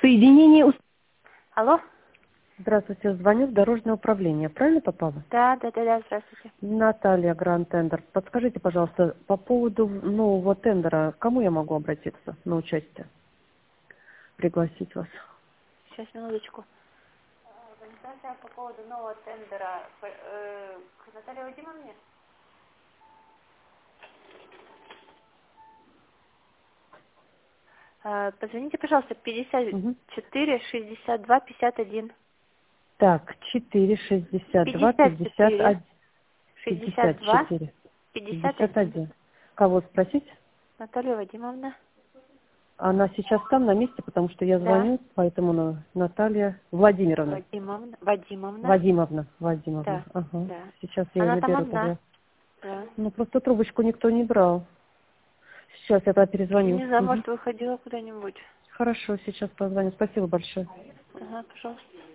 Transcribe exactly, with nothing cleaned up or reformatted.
Соединение... ус- Алло? Здравствуйте, звоню в дорожное управление. Правильно попала? Да, да, да, да, здравствуйте. Наталья, Гранд Тендер. Подскажите, пожалуйста, по поводу нового тендера, к кому я могу обратиться на участие? Пригласить вас. Сейчас, минуточку. Консультация по поводу нового тендера э, к Наталье Вадимовне? Э, Позвоните, пожалуйста, пятьдесят Мгм. четыре шестьдесят два пятьдесят один. Так, четыре шестьдесят два пятьдесят пятьдесят четыре один шестьдесят пятьдесят два четыре пятьдесят пятьдесят один. один. Кого спросить? Наталья Вадимовна? Она сейчас там на месте, потому что я Да. звоню, поэтому на- Наталья Владимировна. Вадимовна? Вадимовна? Вадимовна. Вадимовна. Да, Ага. да. Сейчас я ее Она там наберу одна. тогда. Да. Ну, просто трубочку никто не брал. Сейчас я тогда перезвоню. Не знаю, Мгм. может, выходила куда-нибудь. Хорошо, сейчас позвоню. Спасибо большое. Ага, пожалуйста.